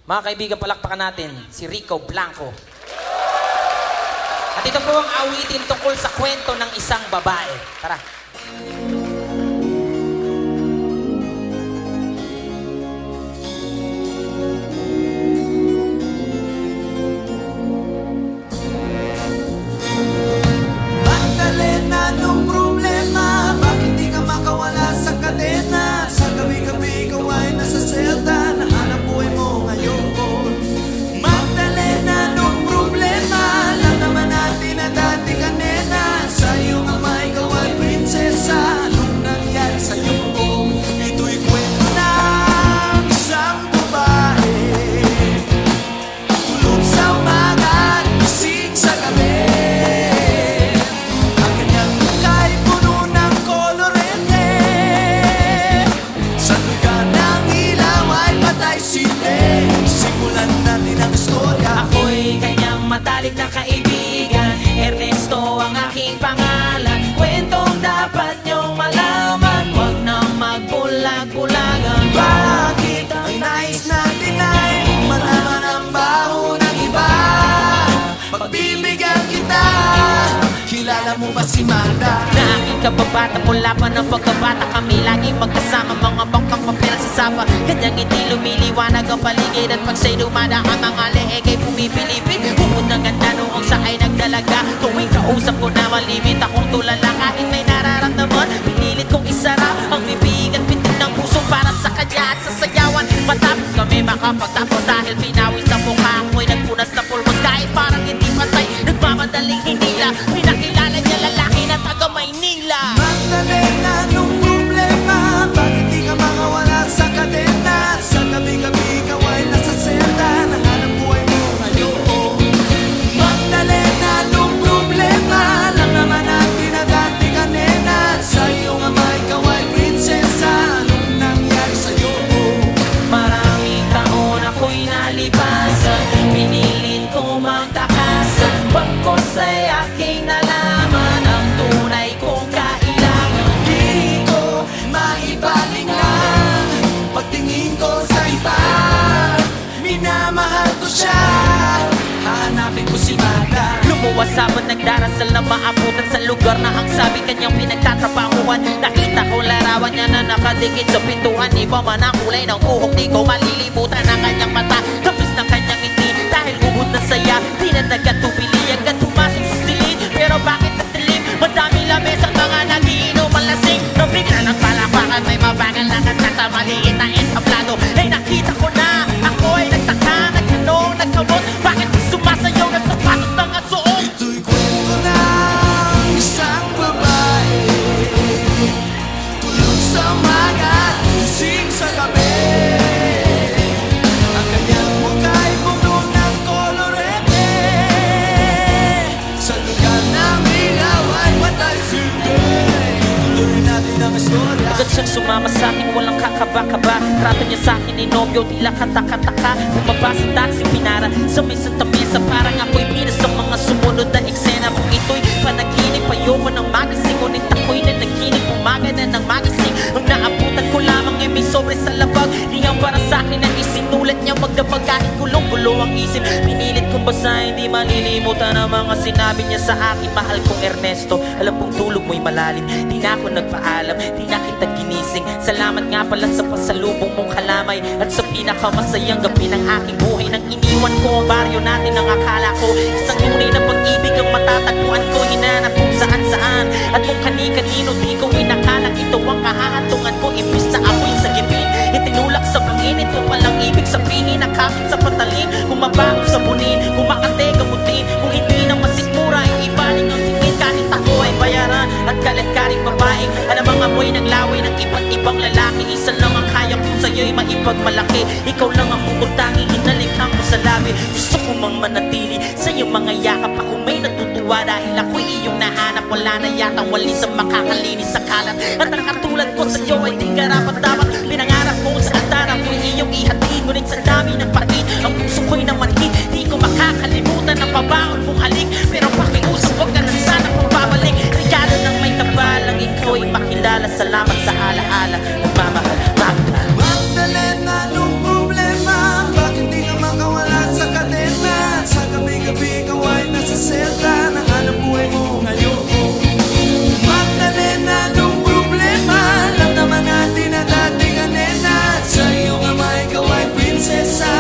Mga kaibigan, palakpakan natin si Rico Blanco. At ito po ang awitin tungkol sa kwento ng isang babae. Tara. Magdalena, anong problema? Bakit di ka makawala sa kadena? Sa gabi-gabi ikaw ay nasa selda, nahanap buhay mo ngayon. Magdalena, anong problema? Alam naman natin na dati ka nena. Sa iyong ama ikaw ay prinsesa. Anong nangyari sa'yo? Ito'y kwento ng isang babae, tulog sa umaga, gising sa gabi. Simulan natin ang istorya. Ako'y kanyang matalik na kaibigan, Ernesto ang aking pangalan. Kwentong dapat niyong malaman, huwag nang magbulag-bulagan. Bakit ang nais natin ay malaman ang baho ng iba? Pagbibigyan kita, kilala mo ba si Magda? Na aking kababata mula pa ng pagkabata, kami lagi magkasama, mga bangkang papel sa sapa. Kanyang hindi lumiliwanag ang paligid, at pag siya'y dumadaan mga leheg ay pumipilipid. Bukod ng ganda noong sa ay nagdalaga, tuwing kausap ko na malimit akong tulala. Kahit may nararamdaman, pinilit kong isara ang bibig at pitik ng puso para sa kanya at sasayawan. Matapos kami makapagtapos dahil pinawi sa mukha ako'y nagpunas sa pulmos. Kahit parang hindi patay, nagmamadaling hinila, pinakilala niya lalaki na taga Maynila. Magdalena, anong problema? Bakit di ka makawala sa kadena? Sa gabi-gabi ikaw ay nasa selda, nahanap buhay mo ngayon. Magdalena, anong problema? Alam naman natin na dati ka nena. Sa iyong ama ikaw ay prinsesa. Anong nangyari sa'yo? Maraming taon ako'y nalipasan, pinilit ko magtakasan. Pagkos ay aking nalaman ang tunay kong kailangan. Di ko maipalingan pagtingin ko sa iba. Minamahal ko siya, hahanapin ko si Magda. Lumuwas sabon, nagdarasal na maabutan sa lugar na ang sabi kanyang pinagtatrabahuan. Nakita ko larawan niya na nakadikit sa pintuan. Iba man ang kulay ng buhok, di ko malilimutan ang kanyang mata, tapos ng kanyang ngiti. Dahil ubod na saya, di na nagkatubili agad tumasok sa silid. Pero bakit nagdilim? Madami lames at mga nagiinom ang lasing. Nabigla ng palakpakan, may mabagal na kanta sa maliit na entablado. Ay nakita ko na, ako ay nagtaka, nagtanong, nagkamot. Bakit sumasayaw ng sapatos ng asuot? Ito'y kwento ng isang babae, tulog sa umaga, gising sa gabi. Ang kanyang mukha'y puno ng kolorete. Sa lugar ng ilaw ay patay silbi. Tuloy natin ang istorya. Agad siyang sumama sa akin, walang kakaba-kaba. Trato niya sa akin ni Nobyo, tila kataka-taka. Bumaba sa taxi, pinara sa may Santa Mesa. Parang ako'y bina sa mga sumunod na eksena. Kung ito'y panaginip, ayoko ng magising. Ngunit ako'y nanaginip, umaga na ng magising. Ang naabutan ko lamang ay may sobre sa labag. Di ang para sa akin ang isinulat niya magdabag. Kahit gulong-gulo ang isip, pinilit kong basahin, di malilimutan ang mga sinabi niya sa akin. Mahal kong Ernesto, alam kong tulog mo'y malalim. Di na ako nagpaalam, di na kita ginising. Salamat nga pala sa pasalubong mong kalamay, at sa pinakamasayang gabi ng aking buhay. Nang iniwan ko ang baryo natin, ang akala ko isang tunay na pag-ibig ang matatagpuan ko. Hinanap kung saan-saan at kung kani-kanino, di ko inakalang ito ang kahahantungan ko. Imbis na ako'y sagipin, itinulak sa bangin. Ito palang ibig sabihin, nakapit sa patalim. Kung mabaho sa bunin, kung makate gamutin. Kung hindi na masikmura, ay ibaling ang tingin. Kahit ako ay bayaran at kalit-karing babaeng alam ang amoy ng laway ng iba't ibang lalaki. Isa lang ang kaya ko sa'yo'y maipagmalaki. Ikaw lang ang bukod tanging hinalikan ko sa labi. Gusto ko mang manatili sa iyong mga yakap. Ako may natutuwa dahil ako'y iyong nahanap. Wala na yatang wali sa makakalinis sa kalat. At ang katulad ko sa'yo ay di karapat-dapat. Pinangarap mo sa altar ako'y iyong ihatid. Ngunit sa dami ng pagit, ang puso ko'y namanhid. Di ko makakalimutan ang pabaon mong halik. Pero pakiusap, huwag ka na sana kung babalik. Regalo ng may kabalang, ikaw ay makilala. Salamat sa alaala, nagmamahal, Magda. Magdalena, anong problema? Bakit di ka tristeza